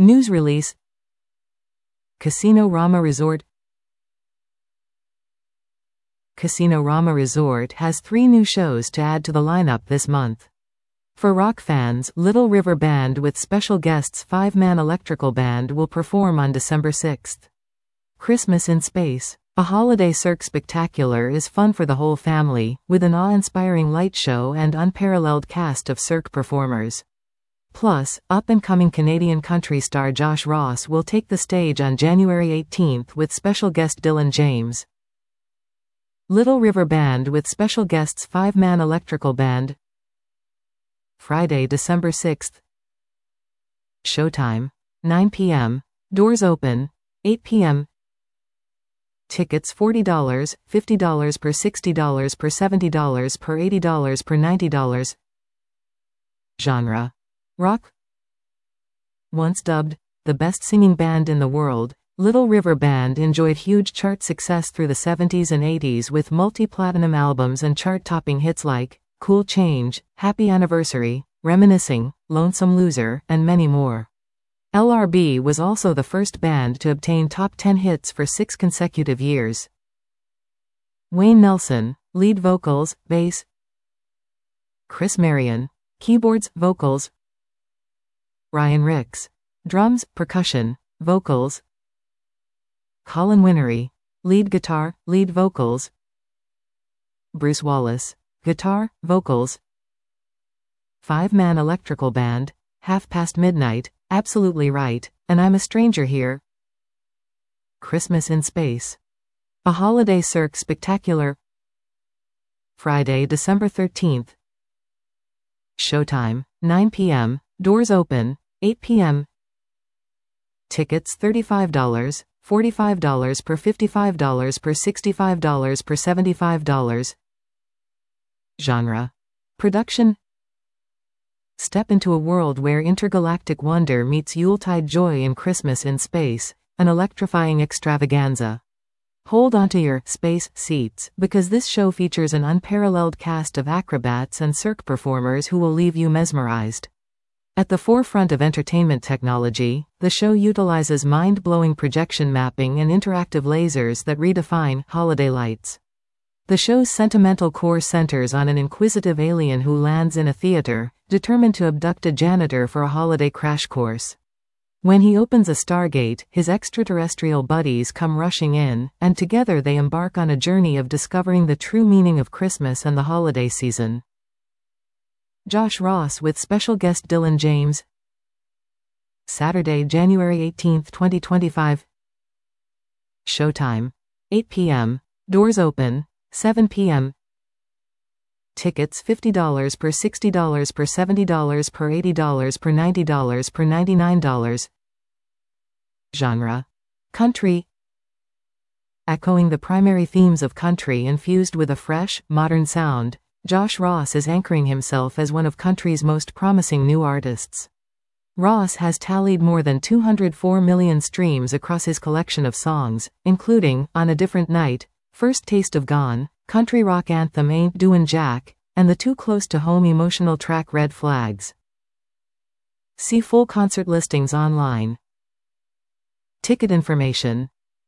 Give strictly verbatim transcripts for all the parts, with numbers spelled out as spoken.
News release. Casino Rama Resort. Casino Rama Resort has three new shows to add to the lineup this month. For rock fans, Little River Band with special guests five-man electrical band will perform on December sixth. Christmas in Space. A holiday cirque spectacular is fun for the whole family, with an awe-inspiring light show and unparalleled cast of cirque performers. Plus, up-and-coming Canadian country star Josh Ross will take the stage on January eighteenth with special guest Dylan James. Little River Band with special guests five-man electrical band. Friday, December sixth. Showtime, nine p m Doors open, eight p m Tickets forty dollars, fifty dollars per sixty dollars per seventy dollars per eighty dollars per ninety dollars. Genre: rock. Once dubbed the best singing band in the world, Little River Band enjoyed huge chart success through the seventies and eighties with multi-platinum albums and chart-topping hits like Cool Change, Happy Anniversary, Reminiscing, Lonesome Loser, and many more. L R B was also the first band to obtain top ten hits for six consecutive years. Wayne Nelson, lead vocals, bass. Chris Marion, keyboards, vocals. Ryan Ricks, drums, percussion, vocals. Colin Winnery, lead guitar, lead vocals. Bruce Wallace, guitar, vocals. Five-man electrical band, Half Past Midnight, Absolutely Right, and I'm a Stranger Here. Christmas in Space. A holiday cirque spectacular. Friday, December thirteenth. Showtime, nine p m Doors open, eight p m Tickets thirty-five dollars, forty-five dollars per fifty-five dollars per sixty-five dollars per seventy-five dollars. Genre: production. Step into a world where intergalactic wonder meets Yuletide joy in Christmas in Space, an electrifying extravaganza. Hold onto your space seats, because this show features an unparalleled cast of acrobats and cirque performers who will leave you mesmerized. At the forefront of entertainment technology, the show utilizes mind-blowing projection mapping and interactive lasers that redefine holiday lights. The show's sentimental core centers on an inquisitive alien who lands in a theater, determined to abduct a janitor for a holiday crash course. When he opens a stargate, his extraterrestrial buddies come rushing in, and together they embark on a journey of discovering the true meaning of Christmas and the holiday season. Josh Ross with special guest Dylan James. Saturday, January eighteenth, twenty twenty-five. Showtime, eight p m Doors open, seven p m Tickets fifty dollars per sixty dollars per seventy dollars per eighty dollars per ninety dollars per ninety-nine dollars. Genre: country. Echoing the primary themes of country infused with a fresh, modern sound, Josh Ross is anchoring himself as one of country's most promising new artists. Ross has tallied more than two hundred four million streams across his collection of songs, including On a Different Night, First Taste of Gone, country rock anthem Ain't Doin' Jack, and the too close to home emotional track Red Flags. See full concert listings online. Ticket information.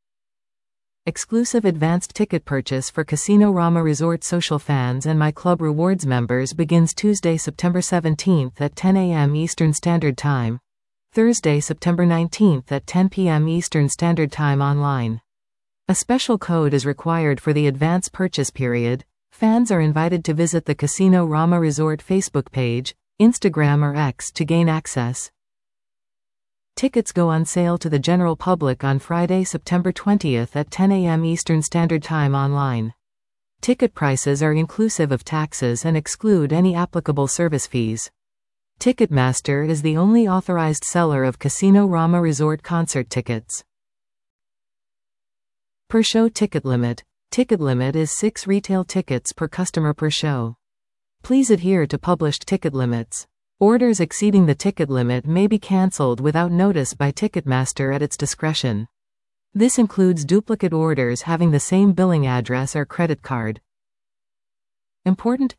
Exclusive advanced ticket purchase for Casino Rama Resort social fans and My Club Rewards members begins Tuesday, September seventeenth at ten a m Eastern Standard Time. Thursday, September nineteenth at ten p m Eastern Standard Time online. A special code is required for the advance purchase period. Fans are invited to visit the Casino Rama Resort Facebook page, Instagram or X to gain access. Tickets go on sale to the general public on Friday, September twentieth at ten a m Eastern Standard Time online. Ticket prices are inclusive of taxes and exclude any applicable service fees. Ticketmaster is the only authorized seller of Casino Rama Resort concert tickets. Per show ticket limit. Ticket limit is six retail tickets per customer per show. Please adhere to published ticket limits. Orders exceeding the ticket limit may be cancelled without notice by Ticketmaster at its discretion. This includes duplicate orders having the same billing address or credit card. Important: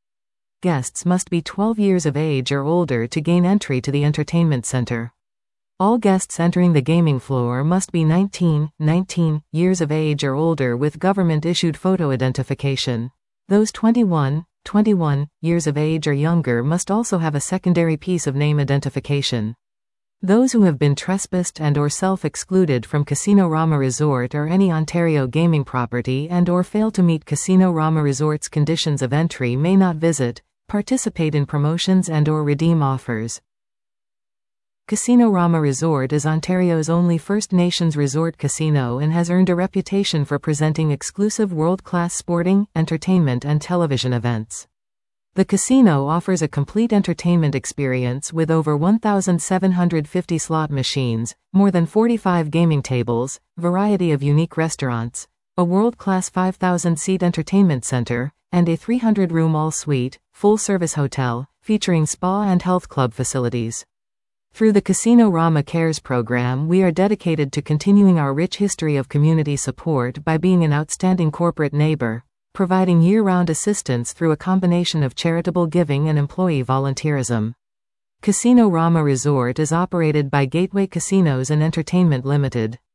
guests must be twelve years of age or older to gain entry to the entertainment center. All guests entering the gaming floor must be nineteen, nineteen years of age or older with government-issued photo identification. Those twenty-one, twenty-one years of age or younger must also have a secondary piece of name identification. Those who have been trespassed and or self-excluded from Casino Rama Resort or any Ontario gaming property and or fail to meet Casino Rama Resort's conditions of entry may not visit, participate in promotions and or redeem offers. Casino Rama Resort is Ontario's only First Nations resort casino and has earned a reputation for presenting exclusive world-class sporting, entertainment and television events. The casino offers a complete entertainment experience with over one thousand seven hundred fifty slot machines, more than forty-five gaming tables, variety of unique restaurants, a world-class five thousand seat entertainment center, and a three hundred room all-suite, full-service hotel, featuring spa and health club facilities. Through the Casino Rama Cares program, we are dedicated to continuing our rich history of community support by being an outstanding corporate neighbor, providing year-round assistance through a combination of charitable giving and employee volunteerism. Casino Rama Resort is operated by Gateway Casinos and Entertainment Limited.